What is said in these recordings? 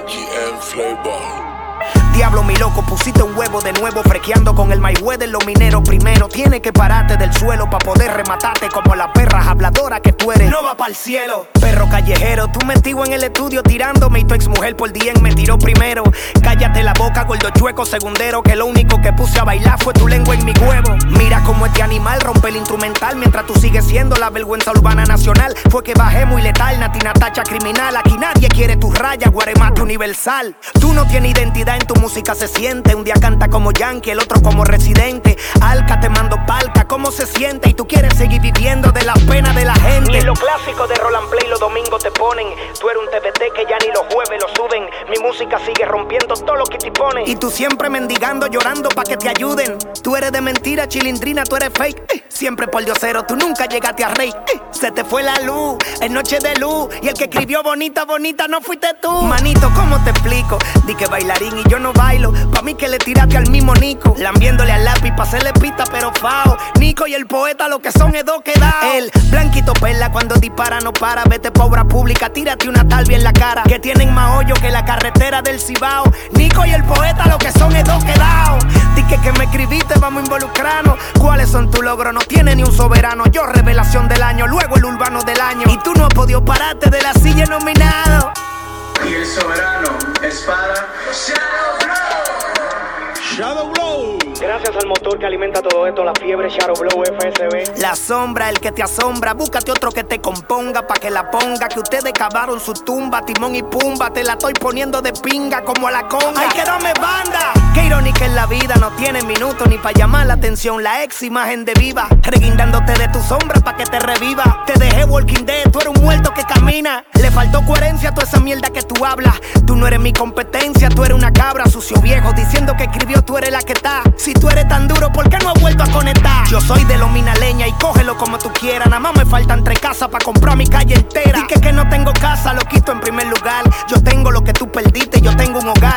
IGM Flavor. Diablo, mi loco, pusiste un huevo de nuevo frequeando con el Mayweather, los mineros primero. Tienes que pararte del suelo pa' poder rematarte como la perra habladora que tú eres. No va pa'l cielo, perro callejero. Tú metido en el estudio tirándome y tu ex mujer por DM me tiró primero. Cállate la boca, gordo chueco segundero, que lo único que puse a bailar fue tu lengua en mi huevo. Mira cómo este animal rompe el instrumental mientras tú sigues siendo la vergüenza urbana nacional. Fue que bajé muy letal, Natina tacha criminal. Aquí nadie quiere tus rayas, guaremate universal. Tú no tienes identidad, en tu música se siente. Un día canta como Yankee, el otro como Residente. Alca te mando palca, ¿cómo se siente? Y tú quieres seguir viviendo de las penas de la gente. Ni los clásicos de Roland Play los domingos te ponen. Tú eres un TBT que ya ni los jueves lo suben. Mi música sigue rompiendo todo lo que te ponen. Y tú siempre mendigando, llorando pa' que te ayuden. Tú eres de mentira, chilindrina, tú eres fake. Siempre por diosero, tú nunca llegaste a rey. Se te fue la luz, en noche de luz. Y el que escribió bonita, bonita no fuiste tú. Manito, ¿cómo te explico? Di que bailarín y yo no bailo. Pa' mí que le tiraste al mismo Nico. Lambiéndole al lápiz pa' hacerle pista, pero fao. Nico y el poeta lo que son es dos quedados. El blanquito perla cuando dispara no para. Vete pa' obra pública, tírate una talvia en la cara. Que tienen más hoyo que la carretera del Cibao. Nico y el poeta lo que son es dos quedados. Di que me escribiste, vamos a involucrarnos. ¿Cuáles son tus logros? No tiene ni un soberano. Yo revelación del año, luego el urbano del año. Y tú no has podido pararte de la silla nominado. Y el soberano es para Shadow Blow. Shadow Blow. Gracias al motor que alimenta todo esto, la fiebre Shadow Blow FSB. La sombra, el que te asombra, búscate otro que te componga pa' que la ponga. Que ustedes cavaron su tumba, Timón y Pumba. Te la estoy poniendo de pinga como a la conga. ¡Ay, que dame banda! Qué irónica es la vida, no tiene minutos ni pa' llamar la atención. La ex imagen de viva, reguindándote de tu sombra pa' que te reviva. Te dejé Walking Dead, tú eres un muerto que camina. Le faltó coherencia a toda esa mierda que tú hablas. Tú no eres mi competencia, tú eres una cabra, sucio viejo, diciendo que escribió, tú eres la que está. Si tú eres tan duro, ¿por qué no has vuelto a conectar? Yo soy de Lomina Leña y cógelo como tú quieras. Nada más me faltan 3 casas pa' comprar mi calle entera. Y que no tengo casa, lo quito en primer lugar. Yo tengo lo que tú perdiste, yo tengo un hogar.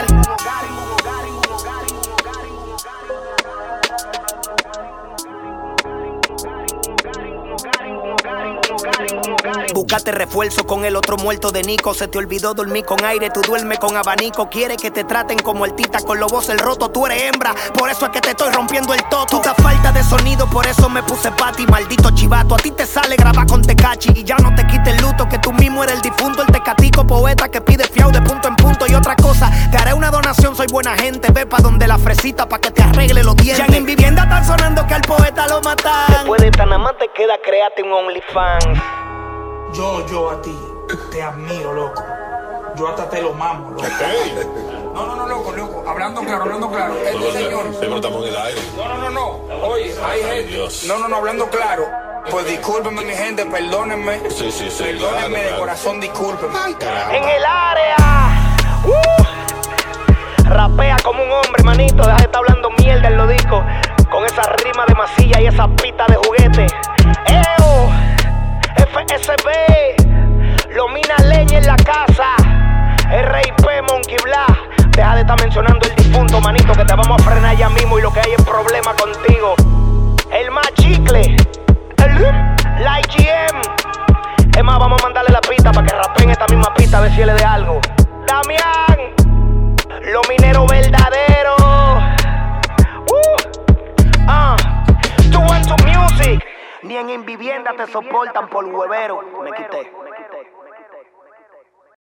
Búscate refuerzo con el otro muerto de Nico. Se te olvidó dormir con aire, tú duermes con abanico. Quieres que te traten como el tita con los voces el roto. Tú eres hembra, por eso es que te estoy rompiendo el toto. Puta falta de sonido, por eso me puse pati. Maldito chivato, a ti te sale grabar con Tecachi. Y ya no te quite el luto, que tú mismo eres el difunto. El tecatico poeta que pide fiao de punto en punto. Y otra cosa, te haré una donación, soy buena gente. Ve pa' donde la fresita pa' que te arregle los dientes. Ya en vivienda están sonando que al poeta lo matan. Después de tan amante queda, créate un OnlyFans. Yo a ti te admiro, loco. Yo hasta te lo mamo, loco. No, loco. Hablando claro. Este señor. Pero estamos en el aire. No. Oye, hay gente. Dios. No, hablando claro. Pues discúlpenme, mi gente, perdónenme. Sí. Perdónenme claro. de corazón, discúlpenme. En el área. Rapea como un hombre, manito. Deja de estar hablando mierda en los discos. Con esa rima de masilla y esa pita de juguete. ¡Eo! FSB, Lomina Leña en la casa, RIP Monkey Black. Deja de estar mencionando el difunto, manito, que te vamos a frenar ya mismo. Y lo que hay es problema contigo. El más chicle, la IGM. Es más, vamos a mandarle la pista para que rapeen esta misma pista, a ver si él le de algo. Damián, los mineros verdaderos. 212 Music. Ni en vivienda te soportan por huevero. Me quité.